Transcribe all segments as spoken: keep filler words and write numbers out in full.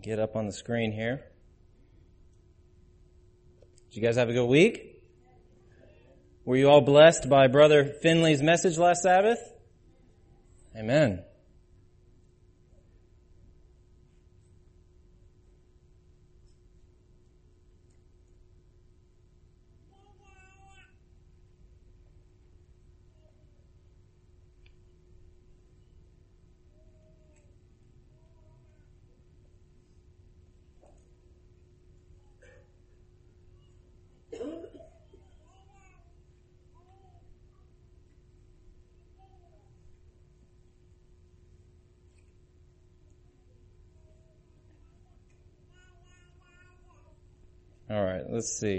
get up on the screen here. Did you guys have a good week? Were you all blessed by Brother Finley's message last Sabbath? Amen. All right, let's see.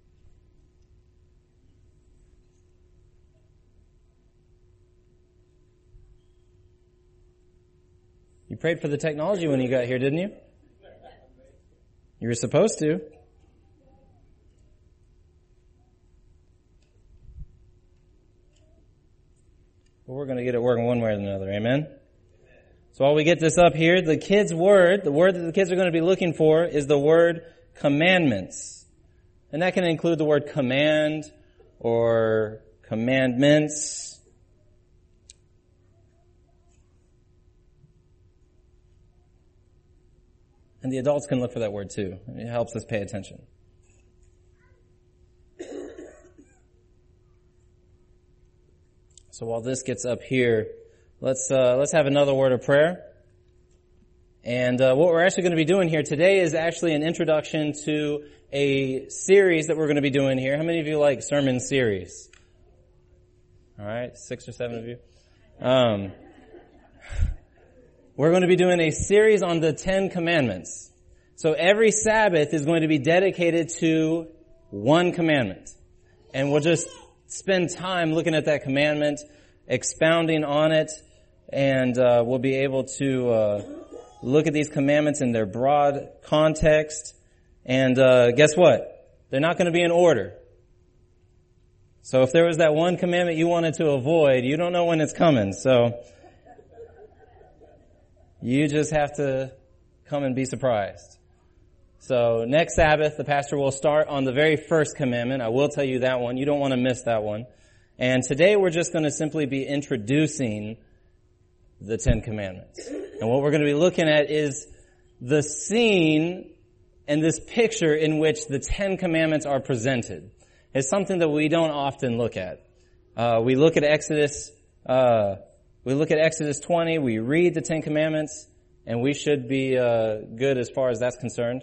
You prayed for the technology when you got here, didn't you? You were supposed to. Well, we're going to get it working one way or another, amen? So while we get this up here, the kids' word, the word that the kids are going to be looking for is the word commandments. And that can include the word command or commandments. And the adults can look for that word too. It helps us pay attention. So while this gets up here, let's uh, let's have another word of prayer. And uh, what we're actually going to be doing here today is actually an introduction to a series that we're going to be doing here. How many of you like sermon series? All right, six or seven of you. Um, we're going to be doing a series on the Ten Commandments. So every Sabbath is going to be dedicated to one commandment. And we'll just spend time looking at that commandment, expounding on it, and uh, we'll be able to uh, look at these commandments in their broad context. And uh, guess what? They're not going to be in order. So if there was that one commandment you wanted to avoid, you don't know when it's coming. So you just have to come and be surprised. So next Sabbath, the pastor will start on the very first commandment. I will tell you that one. You don't want to miss that one. And today we're just going to simply be introducing the Ten Commandments. And what we're going to be looking at is the scene and this picture in which the Ten Commandments are presented. It's something that we don't often look at. Uh, we look at Exodus, uh, we look at Exodus twenty, we read the Ten Commandments, and we should be uh, good as far as that's concerned.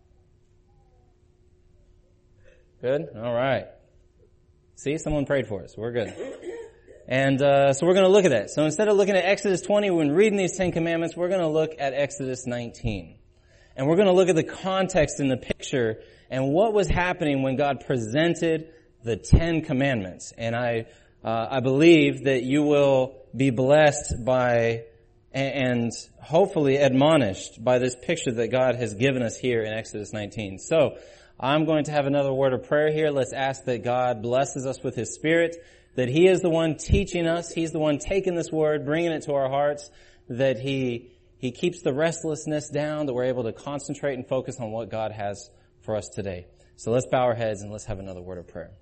Good? All right. See, someone prayed for us. We're good. And uh, so we're going to look at that. So instead of looking at Exodus twenty when reading these Ten Commandments, we're going to look at Exodus nineteen. And we're going to look at the context in the picture and what was happening when God presented the Ten Commandments. And I uh, I believe that you will be blessed by and hopefully admonished by this picture that God has given us here in Exodus nineteen. So I'm going to have another word of prayer here. Let's ask that God blesses us with His Spirit, that He is the one teaching us. He's the one taking this word, bringing it to our hearts, that He He keeps the restlessness down, that we're able to concentrate and focus on what God has for us today. So let's bow our heads and let's have another word of prayer.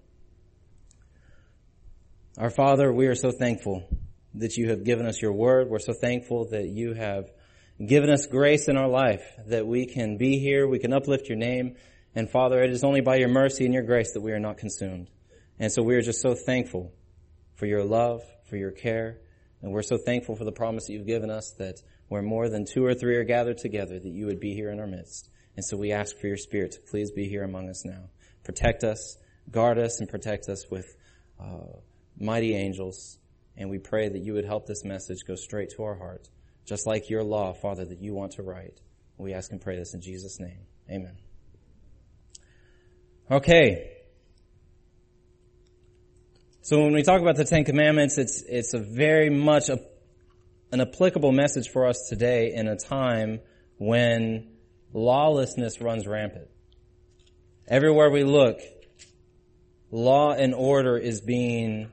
Our Father, we are so thankful that you have given us your word. We're so thankful that you have given us grace in our life, that we can be here, we can uplift your name. And Father, it is only by your mercy and your grace that we are not consumed. And so we are just so thankful for your love, for your care. And we're so thankful for the promise that you've given us that where more than two or three are gathered together, that you would be here in our midst. And so we ask for your Spirit to please be here among us now. Protect us, guard us, and protect us with uh, mighty angels. And we pray that you would help this message go straight to our heart, just like your law, Father, that you want to write. We ask and pray this in Jesus' name. Amen. Okay. So when we talk about the Ten Commandments, it's it's a very much a, an applicable message for us today in a time when lawlessness runs rampant. Everywhere we look, law and order is being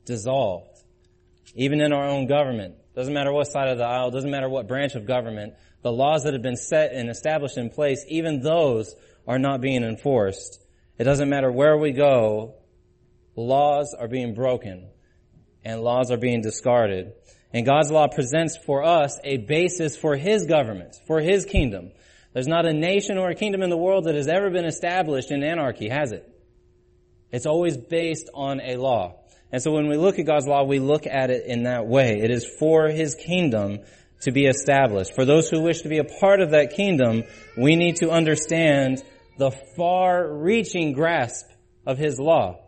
dissolved. Even in our own government. Doesn't matter what side of the aisle, doesn't matter what branch of government, The laws that have been set and established in place, even those are not being enforced. It doesn't matter where we go, laws are being broken and laws are being discarded. And God's law presents for us a basis for His government, for His kingdom. There's not a nation or a kingdom in the world that has ever been established in anarchy, has it? It's always based on a law. And so when we look at God's law, we look at it in that way. It is for His kingdom to be established. For those who wish to be a part of that kingdom, we need to understand the far-reaching grasp of His law.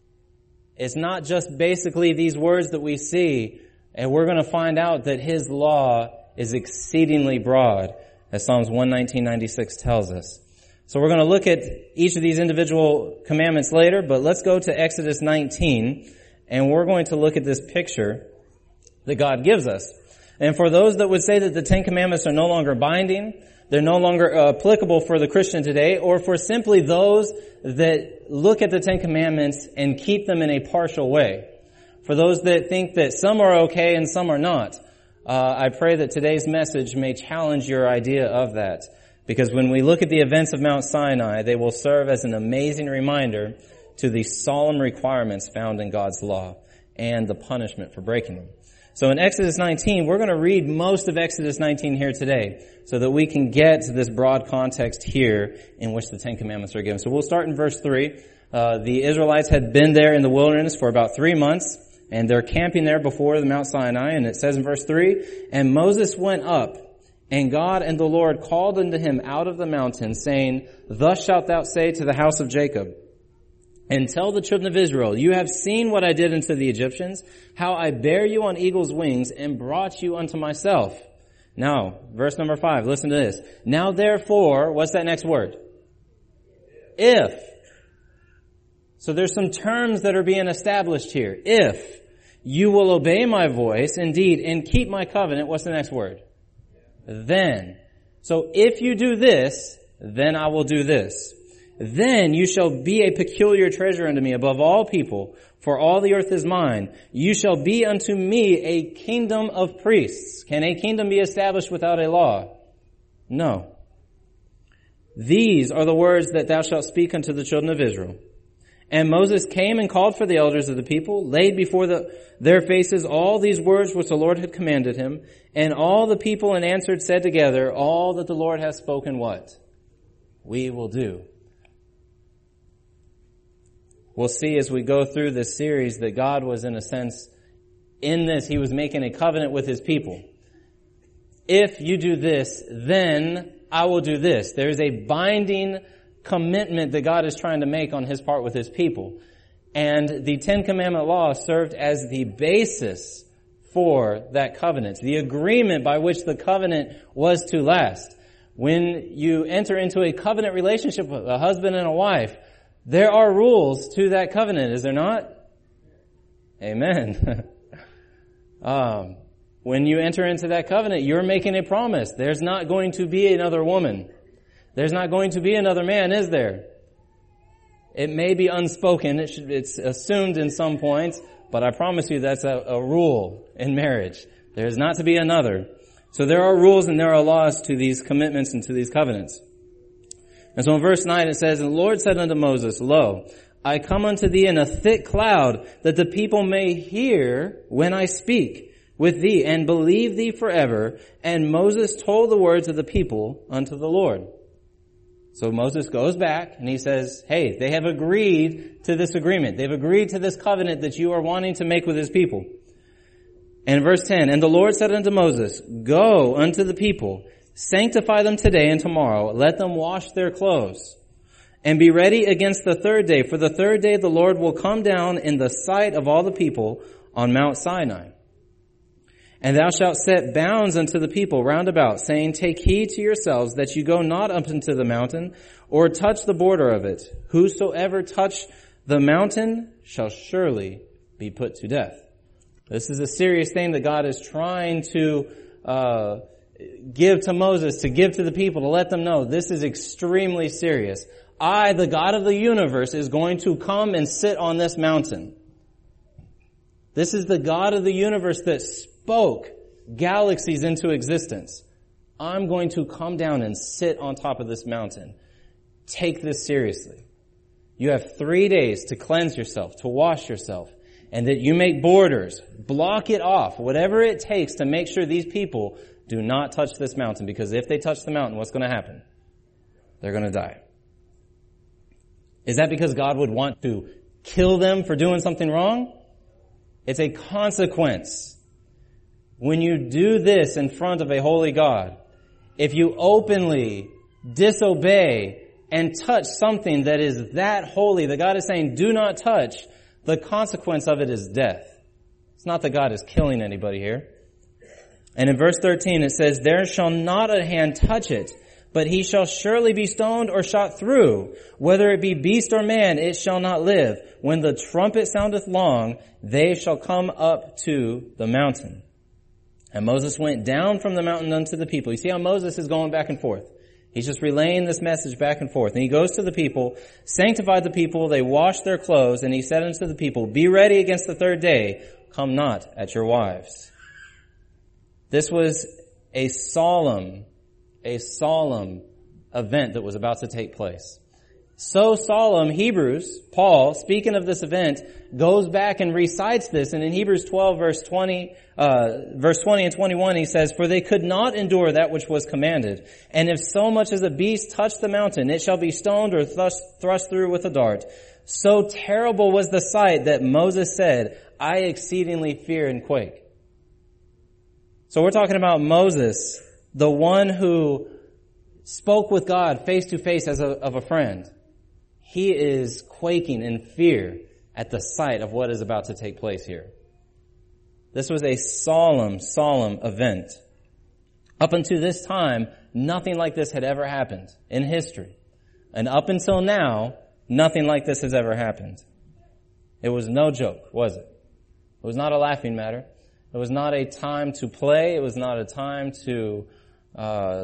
It's not just basically these words that we see, and we're going to find out that His law is exceedingly broad, as Psalms one nineteen ninety-six tells us. So we're going to look at each of these individual commandments later, but let's go to Exodus nineteen, and we're going to look at this picture that God gives us. And for those that would say that the Ten Commandments are no longer binding, they're no longer uh, applicable for the Christian today, or for simply those that look at the Ten Commandments and keep them in a partial way. For those that think that some are okay and some are not, uh, I pray that today's message may challenge your idea of that. Because when we look at the events of Mount Sinai, they will serve as an amazing reminder to the solemn requirements found in God's law and the punishment for breaking them. So in Exodus nineteen, we're going to read most of Exodus nineteen here today so that we can get to this broad context here in which the Ten Commandments are given. So we'll start in verse three. Uh, the Israelites had been there in the wilderness for about three months, and they're camping there before the Mount Sinai, and it says in verse three, "And Moses went up, and God and the Lord called unto him out of the mountain, saying, Thus shalt thou say to the house of Jacob, and tell the children of Israel, you have seen what I did unto the Egyptians, how I bare you on eagle's wings and brought you unto myself. Now, verse number five, listen to this. Now therefore," what's that next word? If. So there's some terms that are being established here. If you will obey my voice, indeed, and keep my covenant, what's the next word? Then. So if you do this, then I will do this. Then you shall be a peculiar treasure unto me above all people, for all the earth is mine. You shall be unto me a kingdom of priests. Can a kingdom be established without a law? No. These are the words that thou shalt speak unto the children of Israel. And Moses came and called for the elders of the people, laid before the, their faces all these words which the Lord had commanded him. And all the people in answered said together, all that the Lord hath spoken, what? We will do. We'll see as we go through this series that God was, in a sense, in this, He was making a covenant with His people. If you do this, then I will do this. There is a binding commitment that God is trying to make on His part with His people. And the Ten Commandment law served as the basis for that covenant, the agreement by which the covenant was to last. When you enter into a covenant relationship with a husband and a wife, there are rules to that covenant, is there not? Amen. um, when you enter into that covenant, you're making a promise. There's not going to be another woman. There's not going to be another man, is there? It may be unspoken. It should, it's assumed in some points, but I promise you that's a, a rule in marriage. There's not to be another. So there are rules and there are laws to these commitments and to these covenants. And so in verse nine it says, And the Lord said unto Moses, Lo, I come unto thee in a thick cloud, that the people may hear when I speak with thee, and believe thee forever. And Moses told the words of the people unto the Lord. So Moses goes back and he says, hey, they have agreed to this agreement. They've agreed to this covenant that you are wanting to make with His people. And verse ten, And the Lord said unto Moses, Go unto the people, sanctify them today and tomorrow. Let them wash their clothes and be ready against the third day. For the third day the Lord will come down in the sight of all the people on Mount Sinai. And thou shalt set bounds unto the people round about, saying, Take heed to yourselves that you go not up into the mountain or touch the border of it. Whosoever touch the mountain shall surely be put to death. This is a serious thing that God is trying to uh give to Moses, to give to the people, to let them know this is extremely serious. I, the God of the universe, is going to come and sit on this mountain. This is the God of the universe that spoke galaxies into existence. I'm going to come down and sit on top of this mountain. Take this seriously. You have three days to cleanse yourself, to wash yourself, and that you make borders, block it off, whatever it takes to make sure these people do not touch this mountain, because if they touch the mountain, what's going to happen? They're going to die. Is that because God would want to kill them for doing something wrong? It's a consequence. When you do this in front of a holy God, if you openly disobey and touch something that is that holy, that God is saying, do not touch, the consequence of it is death. It's not that God is killing anybody here. And in verse thirteen it says, there shall not a hand touch it, but he shall surely be stoned or shot through. Whether it be beast or man, it shall not live. When the trumpet soundeth long, they shall come up to the mountain. And Moses went down from the mountain unto the people. You see how Moses is going back and forth. He's just relaying this message back and forth. And he goes to the people, sanctified the people, they washed their clothes, and he said unto the people, be ready against the third day, come not at your wives. This was a solemn, a solemn event that was about to take place. So solemn, Hebrews, Paul, speaking of this event, goes back and recites this, and in Hebrews twelve, verse twenty, uh, verse twenty and twenty-one, he says, for they could not endure that which was commanded. And if so much as a beast touch the mountain, it shall be stoned or thrust, thrust through with a dart. So terrible was the sight that Moses said, I exceedingly fear and quake. So we're talking about Moses, the one who spoke with God face to face as a, of a friend. He is quaking in fear at the sight of what is about to take place here. This was a solemn, solemn event. Up until this time, nothing like this had ever happened in history. And up until now, nothing like this has ever happened. It was no joke, was it? It was not a laughing matter. It was not a time to play. It was not a time to uh,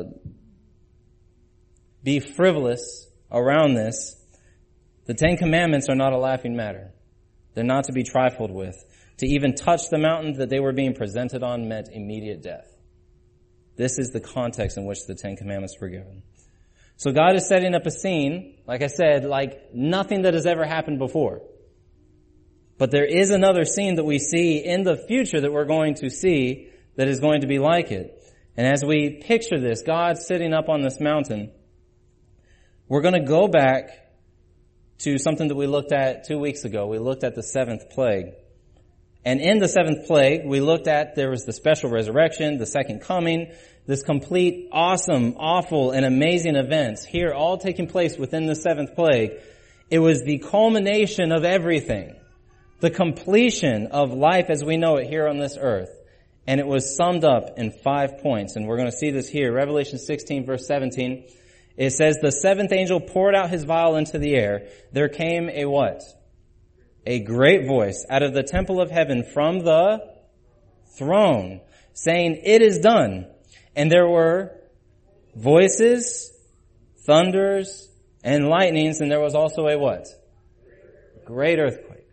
be frivolous around this. The Ten Commandments are not a laughing matter. They're not to be trifled with. To even touch the mountain that they were being presented on meant immediate death. This is the context in which the Ten Commandments were given. So God is setting up a scene, like I said, like nothing that has ever happened before. But there is another scene that we see in the future that we're going to see that is going to be like it. And as we picture this, God sitting up on this mountain, we're going to go back to something that we looked at two weeks ago. We looked at the seventh plague. And in the seventh plague, we looked at there was the special resurrection, the second coming, this complete, awesome, awful, and amazing events here all taking place within the seventh plague. It was the culmination of everything, the completion of life as we know it here on this earth. And it was summed up in five points. And we're going to see this here. Revelation sixteen, verse seventeen. It says, the seventh angel poured out his vial into the air. There came a what? A great voice out of the temple of heaven from the throne, saying, it is done. And there were voices, thunders, and lightnings, and there was also a what? Great earthquake.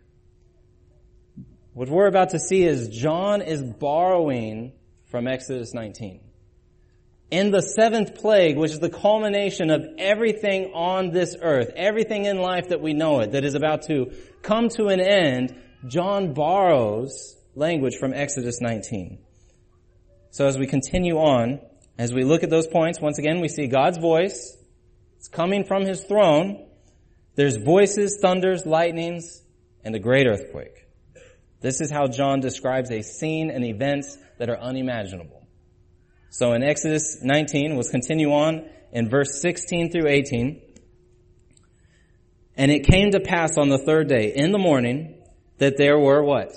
What we're about to see is John is borrowing from Exodus nineteen. In the seventh plague, which is the culmination of everything on this earth, everything in life that we know it, that is about to come to an end, John borrows language from Exodus nineteen. So as we continue on, as we look at those points, once again, we see God's voice. It's coming from his throne. There's voices, thunders, lightnings, and a great earthquake. This is how John describes a scene and events that are unimaginable. So in Exodus nineteen, we'll continue on in verse sixteen through eighteen. And it came to pass on the third day in the morning that there were what?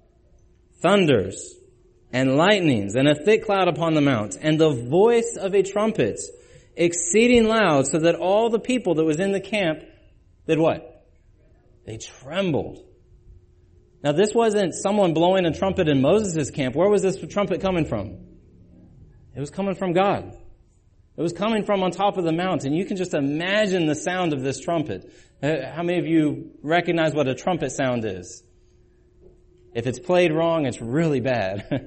Thunders and lightnings and a thick cloud upon the mount and the voice of a trumpet exceeding loud, so that all the people that was in the camp did what? They trembled. Now this wasn't someone blowing a trumpet in Moses' camp. Where was this trumpet coming from? It was coming from God. It was coming from on top of the mountain. You can just imagine the sound of this trumpet. How many of you recognize what a trumpet sound is? If it's played wrong, it's really bad.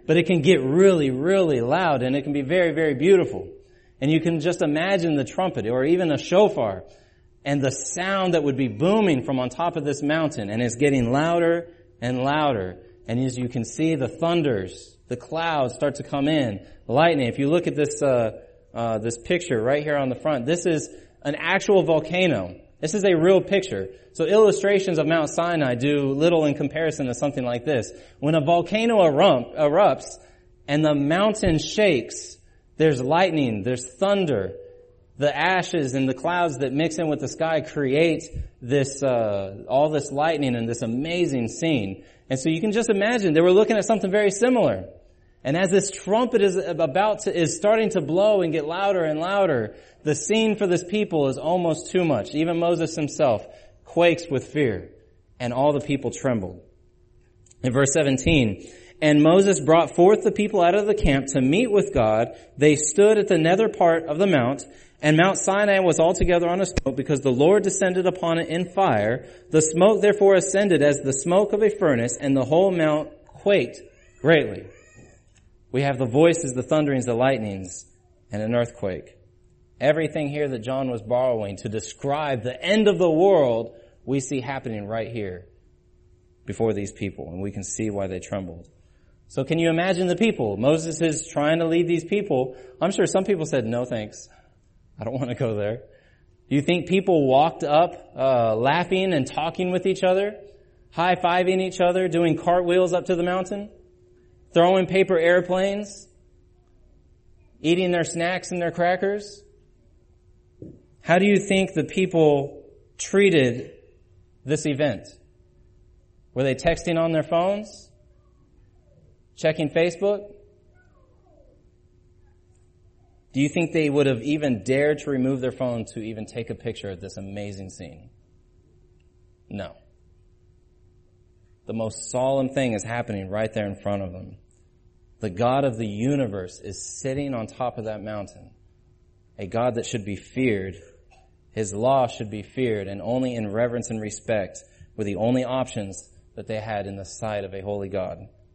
but it can get really, really loud, and it can be very, very beautiful. And you can just imagine the trumpet or even a shofar and the sound that would be booming from on top of this mountain, and it's getting louder and louder. And as you can see, the thunders, the clouds start to come in, lightning. If you look at this uh, uh this picture right here on the front, this is an actual volcano. This is a real picture. So illustrations of Mount Sinai do little in comparison to something like this. When a volcano erupt, erupts and the mountain shakes, there's lightning, there's thunder. The ashes and the clouds that mix in with the sky create this, uh, all this lightning and this amazing scene. And so you can just imagine they were looking at something very similar. And as this trumpet is about to, is starting to blow and get louder and louder, the scene for this people is almost too much. Even Moses himself quakes with fear, and all the people trembled. In verse seventeen, and Moses brought forth the people out of the camp to meet with God. They stood at the nether part of the mount, and Mount Sinai was altogether on a smoke, because the Lord descended upon it in fire. The smoke therefore ascended as the smoke of a furnace, and the whole mount quaked greatly. We have the voices, the thunderings, the lightnings, and an earthquake. Everything here that John was borrowing to describe the end of the world, we see happening right here before these people, and we can see why they trembled. So can you imagine the people? Moses is trying to lead these people. I'm sure some people said, no thanks. I don't want to go there. Do you think people walked up, uh, laughing and talking with each other, high-fiving each other, doing cartwheels up to the mountain, throwing paper airplanes, eating their snacks and their crackers? How do you think the people treated this event? Were they texting on their phones? Checking Facebook? Do you think they would have even dared to remove their phone to even take a picture of this amazing scene? No. The most solemn thing is happening right there in front of them. The God of the universe is sitting on top of that mountain. A God that should be feared. His law should be feared, and only in reverence and respect were the only options that they had in the sight of a holy God.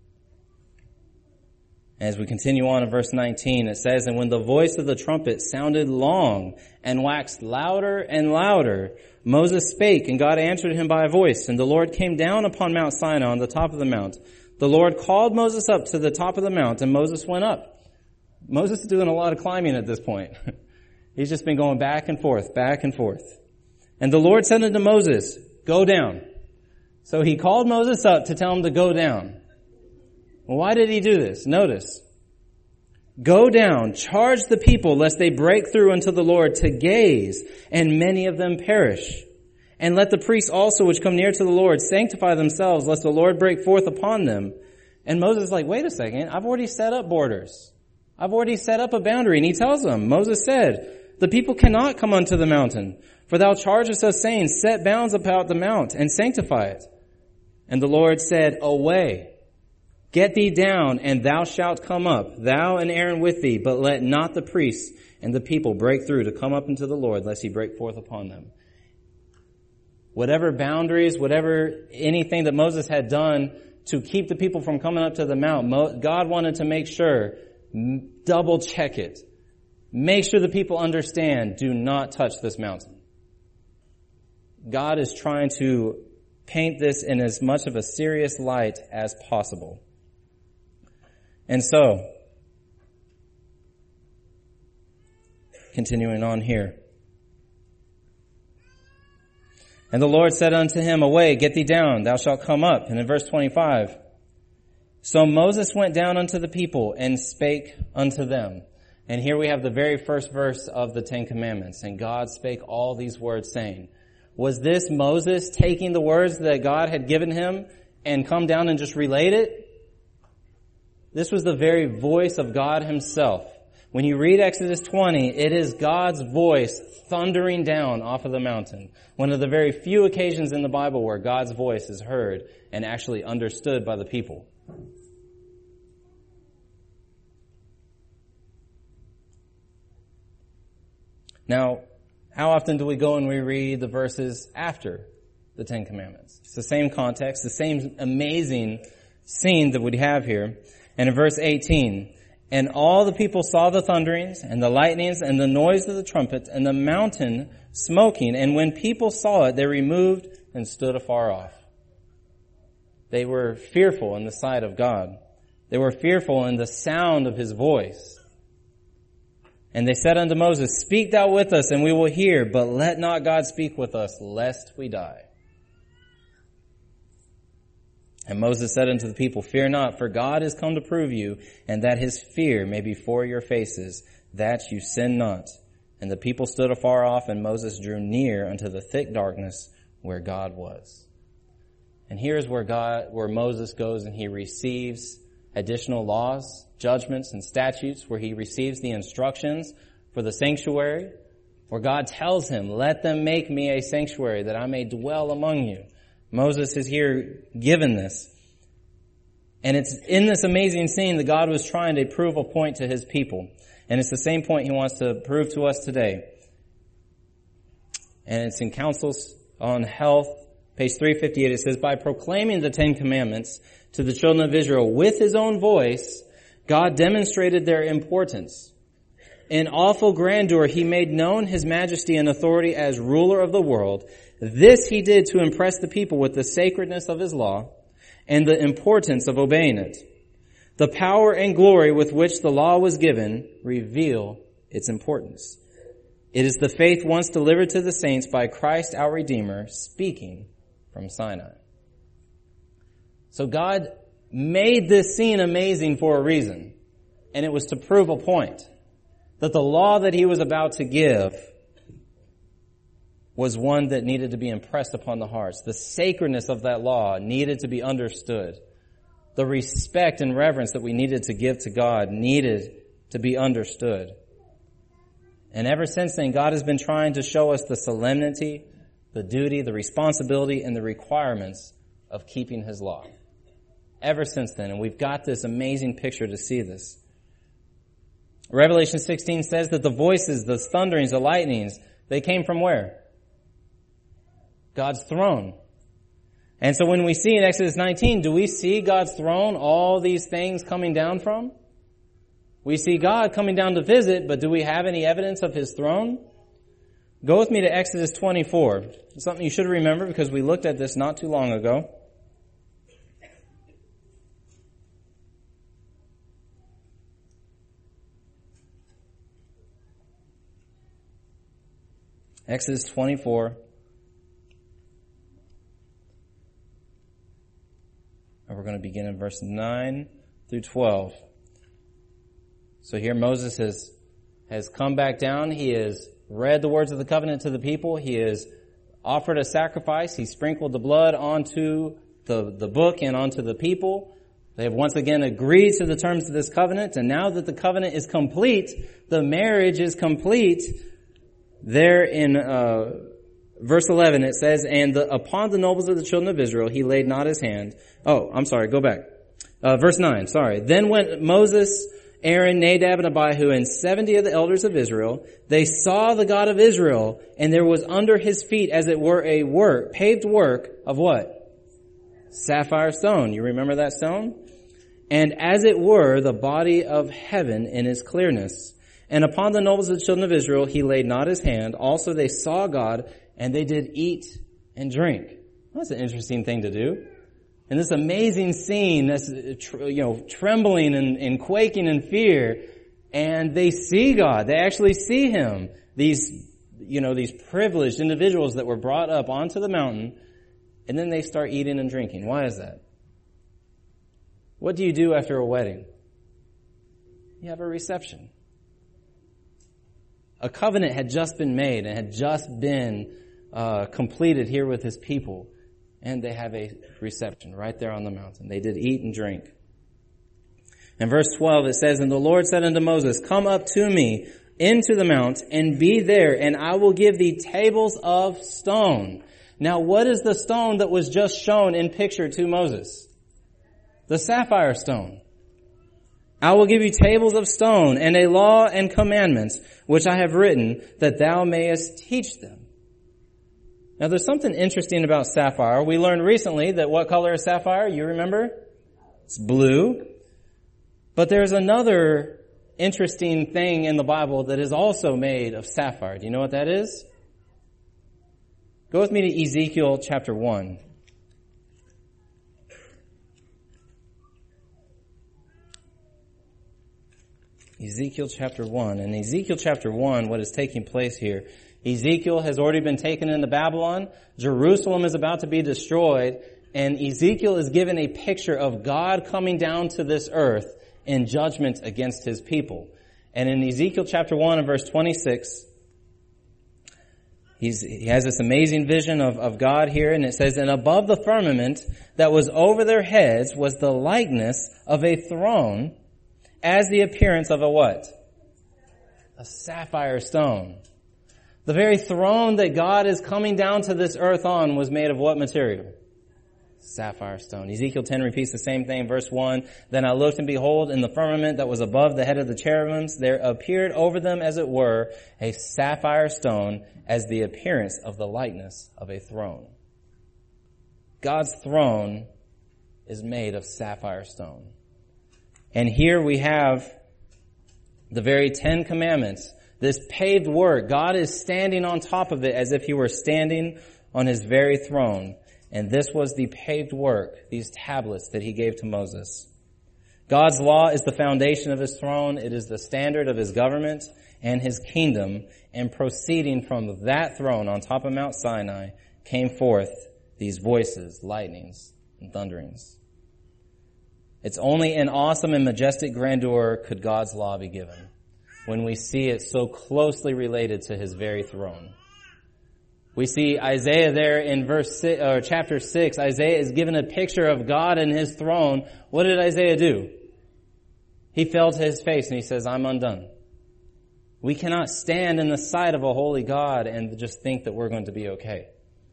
As we continue on in verse nineteen, it says, and when the voice of the trumpet sounded long and waxed louder and louder, Moses spake, and God answered him by a voice. And the Lord came down upon Mount Sinai on the top of the mount. The Lord called Moses up to the top of the mount, and Moses went up. Moses is doing a lot of climbing at this point. He's just been going back and forth, back and forth. And the Lord said unto Moses, go down. So he called Moses up to tell him to go down. Well, why did he do this? Notice. Go down, charge the people, lest they break through unto the Lord to gaze, and many of them perish. And let the priests also which come near to the Lord sanctify themselves, lest the Lord break forth upon them. And Moses is like, wait a second, I've already set up borders. I've already set up a boundary. And he tells them, Moses said, the people cannot come unto the mountain, for thou chargest us, saying, set bounds about the mount, and sanctify it. And the Lord said, away. Get thee down, and thou shalt come up, thou and Aaron with thee, but let not the priests and the people break through to come up into the Lord, lest he break forth upon them. Whatever boundaries, whatever, anything that Moses had done to keep the people from coming up to the mount, God wanted to make sure, double check it. Make sure the people understand, do not touch this mountain. God is trying to paint this in as much of a serious light as possible. And so, continuing on here. And the Lord said unto him, away, get thee down, thou shalt come up. And in verse twenty-five, so Moses went down unto the people and spake unto them. And here we have the very first verse of the Ten Commandments. And God spake all these words, saying, was this Moses taking the words that God had given him and come down and just relayed it? This was the very voice of God himself. When you read Exodus twenty, it is God's voice thundering down off of the mountain. One of the very few occasions in the Bible where God's voice is heard and actually understood by the people. Now, how often do we go and we read the verses after the Ten Commandments? It's the same context, the same amazing scene that we have here. And in verse eighteen, and all the people saw the thunderings and the lightnings and the noise of the trumpets and the mountain smoking. And when people saw it, they removed and stood afar off. They were fearful in the sight of God. They were fearful in the sound of his voice. And they said unto Moses, speak thou with us, and we will hear, but let not God speak with us, lest we die. And Moses said unto the people, fear not, for God is come to prove you, and that his fear may be before your faces, that you sin not. And the people stood afar off, and Moses drew near unto the thick darkness where God was. And here's where God, where Moses goes and he receives additional laws, judgments, and statutes, where he receives the instructions for the sanctuary, where God tells him, let them make me a sanctuary that I may dwell among you. Moses is here given this. And it's in this amazing scene that God was trying to prove a point to his people. And it's the same point he wants to prove to us today. And it's in Counsels on Health, page three fifty-eight. It says, by proclaiming the Ten Commandments to the children of Israel with his own voice, God demonstrated their importance. In awful grandeur, he made known his majesty and authority as ruler of the world. This he did to impress the people with the sacredness of his law and the importance of obeying it. The power and glory with which the law was given reveal its importance. It is the faith once delivered to the saints by Christ our Redeemer, speaking from Sinai. So God made this scene amazing for a reason, and it was to prove a point, that the law that he was about to give was one that needed to be impressed upon the hearts. The sacredness of that law needed to be understood. The respect and reverence that we needed to give to God needed to be understood. And ever since then, God has been trying to show us the solemnity, the duty, the responsibility, and the requirements of keeping his law. Ever since then. And we've got this amazing picture to see this. Revelation sixteen says that the voices, the thunderings, the lightnings, they came from where? God's throne. And so when we see in Exodus nineteen, do we see God's throne, all these things coming down from? We see God coming down to visit, but do we have any evidence of his throne? Go with me to Exodus twenty-four. It's something you should remember because we looked at this not too long ago. Exodus twenty-four. And we're going to begin in verse nine through twelve. So here Moses has, has come back down. He has read the words of the covenant to the people. He has offered a sacrifice. He sprinkled the blood onto the, the book and onto the people. They have once again agreed to the terms of this covenant. And now that the covenant is complete, the marriage is complete, there in uh, verse eleven it says, and the, upon the nobles of the children of Israel he laid not his hand. Oh, I'm sorry, go back. Uh, verse nine, sorry. Then went Moses, Aaron, Nadab, and Abihu, and seventy of the elders of Israel. They saw the God of Israel, and there was under his feet as it were a work, paved work of what? Sapphire stone. You remember that stone? And as it were the body of heaven in its clearness. And upon the nobles of the children of Israel he laid not his hand. Also they saw God, and they did eat and drink. Well, that's an interesting thing to do. And this amazing scene, that's, you know, trembling and, and quaking in fear, and they see God. They actually see him. These, you know, these privileged individuals that were brought up onto the mountain, and then they start eating and drinking. Why is that? What do you do after a wedding? You have a reception. A covenant had just been made and had just been uh, completed here with his people. And they have a reception right there on the mountain. They did eat and drink. In verse twelve it says, and the Lord said unto Moses, come up to me into the mount and be there, and I will give thee tables of stone. Now what is the stone that was just shown in picture to Moses? The sapphire stone. I will give you tables of stone and a law and commandments, which I have written, that thou mayest teach them. Now there's something interesting about sapphire. We learned recently that what color is sapphire? You remember? It's blue. But there's another interesting thing in the Bible that is also made of sapphire. Do you know what that is? Go with me to Ezekiel chapter one. Ezekiel chapter one. In Ezekiel chapter one, what is taking place here, Ezekiel has already been taken into Babylon. Jerusalem is about to be destroyed. And Ezekiel is given a picture of God coming down to this earth in judgment against his people. And in Ezekiel chapter one and verse twenty-six, he's, he has this amazing vision of, of God here, and it says, "And above the firmament that was over their heads was the likeness of a throne, as the appearance of a" what? A sapphire stone. The very throne that God is coming down to this earth on was made of what material? Sapphire stone. Ezekiel ten repeats the same thing. Verse one, "Then I looked, and behold, in the firmament that was above the head of the cherubims, there appeared over them, as it were, a sapphire stone, as the appearance of the likeness of a throne." God's throne is made of sapphire stone. And here we have the very Ten Commandments, this paved work. God is standing on top of it as if he were standing on his very throne. And this was the paved work, these tablets that he gave to Moses. God's law is the foundation of his throne. It is the standard of his government and his kingdom. And proceeding from that throne on top of Mount Sinai came forth these voices, lightnings, and thunderings. It's only in awesome and majestic grandeur could God's law be given, when we see it so closely related to his very throne. We see Isaiah there in verse six, or chapter six. Isaiah is given a picture of God and his throne. What did Isaiah do? He fell to his face and he says, "I'm undone." We cannot stand in the sight of a holy God and just think that we're going to be okay.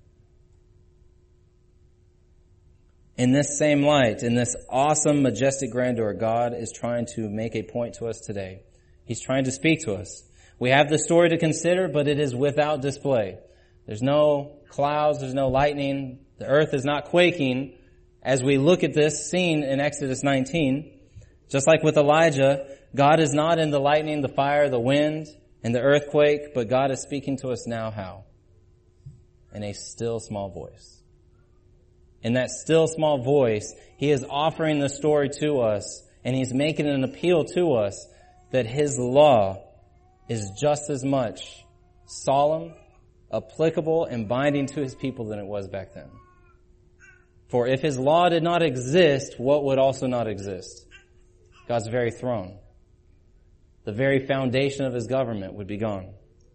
In this same light, in this awesome, majestic grandeur, God is trying to make a point to us today. He's trying to speak to us. We have the story to consider, but it is without display. There's no clouds, there's no lightning, the earth is not quaking as we look at this scene in Exodus nineteen. Just like with Elijah, God is not in the lightning, the fire, the wind, and the earthquake, but God is speaking to us now how? In a still small voice. In that still small voice, he is offering the story to us, and he's making an appeal to us that his law is just as much solemn, applicable, and binding to his people than it was back then. For if his law did not exist, what would also not exist? God's very throne. The very foundation of his government would be gone.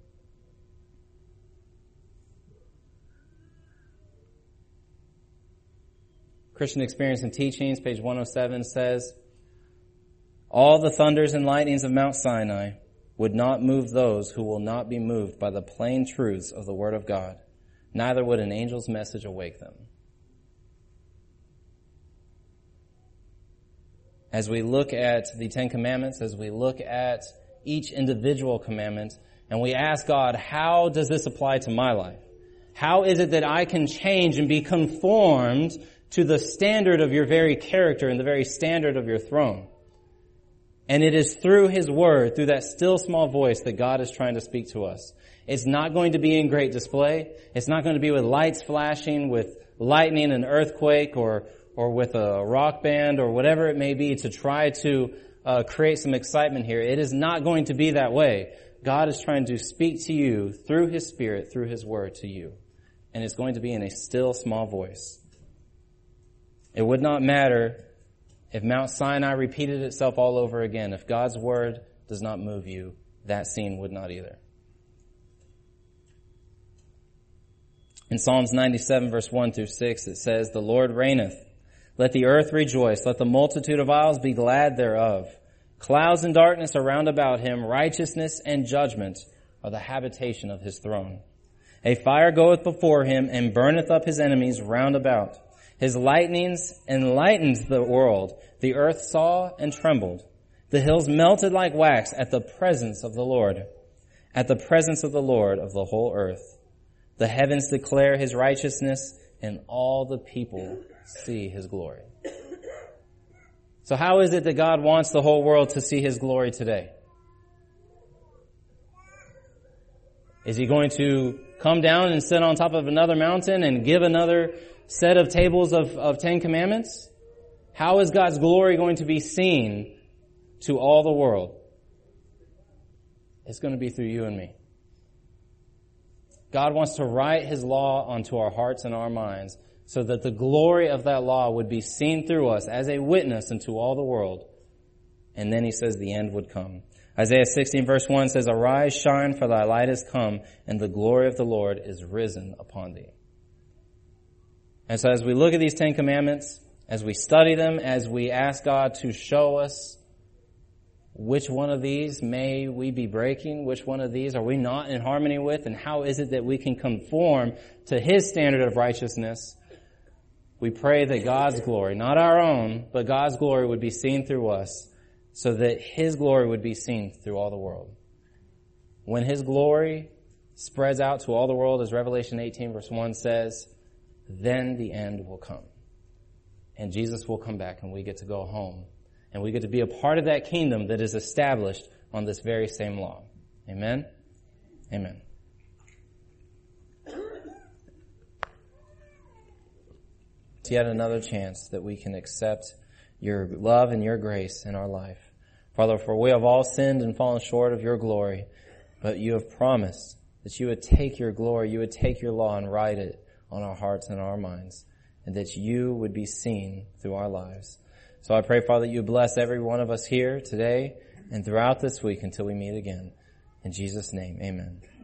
Christian Experience and Teachings, page one oh seven says, "All the thunders and lightnings of Mount Sinai would not move those who will not be moved by the plain truths of the Word of God. Neither would an angel's message awake them." As we look at the Ten Commandments, as we look at each individual commandment, and we ask God, how does this apply to my life? How is it that I can change and be conformed to the standard of your very character and the very standard of your throne? And it is through his word, through that still small voice, that God is trying to speak to us. It's not going to be in great display. It's not going to be with lights flashing, with lightning and earthquake, or or with a rock band, or whatever it may be, to try to uh, create some excitement here. It is not going to be that way. God is trying to speak to you through his Spirit, through his word to you. And it's going to be in a still small voice. It would not matter if Mount Sinai repeated itself all over again. If God's word does not move you, that scene would not either. In Psalms ninety-seven, verse one through six, it says, "The Lord reigneth. Let the earth rejoice. Let the multitude of isles be glad thereof. Clouds and darkness are round about him. Righteousness and judgment are the habitation of his throne. A fire goeth before him, and burneth up his enemies round about. His lightnings enlightened the world. The earth saw and trembled. The hills melted like wax at the presence of the Lord, at the presence of the Lord of the whole earth. The heavens declare his righteousness, and all the people see his glory." So how is it that God wants the whole world to see His glory today? Is He going to come down and sit on top of another mountain and give another set of tables of, of Ten Commandments? How is God's glory going to be seen to all the world? It's going to be through you and me. God wants to write His law onto our hearts and our minds so that the glory of that law would be seen through us as a witness into all the world. And then He says the end would come. Isaiah sixteen verse one says, "Arise, shine, for thy light is come, and the glory of the Lord is risen upon thee." And so as we look at these Ten Commandments, as we study them, as we ask God to show us which one of these may we be breaking, which one of these are we not in harmony with, and how is it that we can conform to His standard of righteousness, we pray that God's glory, not our own, but God's glory would be seen through us so that His glory would be seen through all the world. When His glory spreads out to all the world, as Revelation eighteen verse one says, then the end will come. And Jesus will come back and we get to go home. And we get to be a part of that kingdom that is established on this very same law. Amen? Amen. It's yet another chance that we can accept your love and your grace in our life. Father, for we have all sinned and fallen short of your glory, but you have promised that you would take your glory, you would take your law and write it on our hearts and our minds, and that you would be seen through our lives. So I pray, Father, that you bless every one of us here today and throughout this week until we meet again. In Jesus' name, amen.